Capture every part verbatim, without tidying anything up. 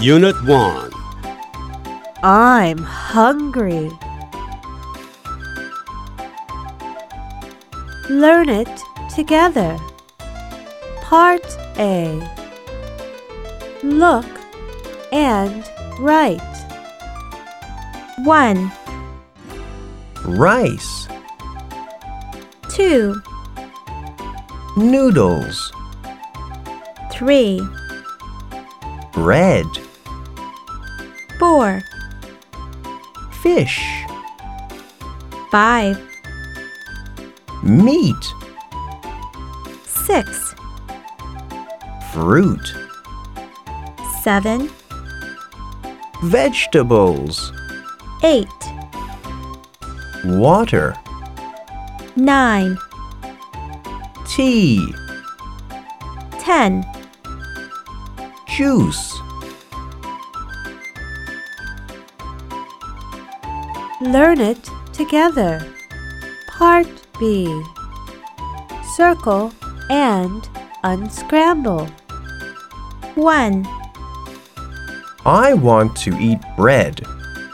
Unit one. I'm hungry. Learn it together. Part A. Look and write. one, Rice, two, noodles, three, bread, four, fish, five, meat, six, fruit, seven, vegetables, eight, water, nine, tea, ten. juice. Learn it together. Part B. Circle and unscramble. one, I want to eat bread.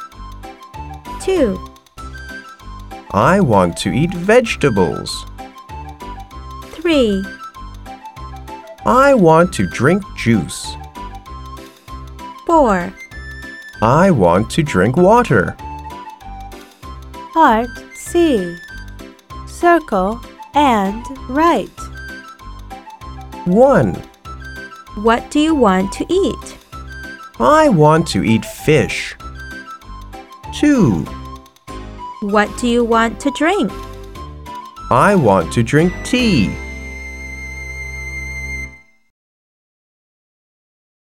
two, I want to eat vegetables. three, I want to drink juice. four. I want to drink water. Part C. Circle and write. one. What do you want to eat? I want to eat fish. two. What do you want to drink? I want to drink tea.